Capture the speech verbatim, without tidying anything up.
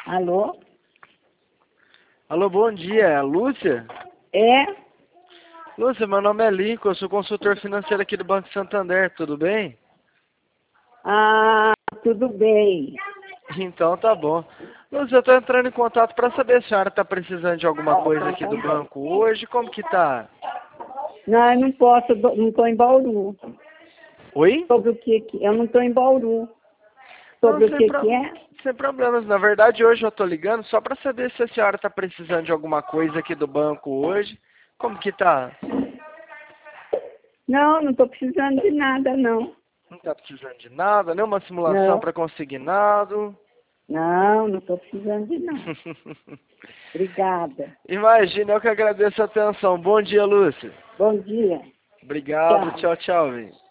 Alô? Alô, bom dia, é a Lúcia? É? Lúcia, meu nome é Lincoln, eu sou consultor financeiro aqui do Banco Santander, tudo bem? Ah, tudo bem. Então tá bom. Lúcia, eu tô entrando em contato para saber se a senhora tá precisando de alguma coisa aqui do banco hoje, como que tá? Não, eu não posso, não estou em Bauru. Oi? Sobre o que que... Eu não estou em Bauru. Sobre Não, o sem, que pro... que é? sem problemas. Na verdade, hoje eu tô ligando só para saber se a senhora tá precisando de alguma coisa aqui do banco hoje. Como que tá? Não, não estou precisando de nada, não. Não tá precisando de nada, nenhuma simulação Não, para consignado. não, não estou precisando de nada. Obrigada. Imagina, eu que agradeço a atenção. Bom dia, Lúcia. Bom dia. Obrigado, Tchau. tchau, tchau, velho.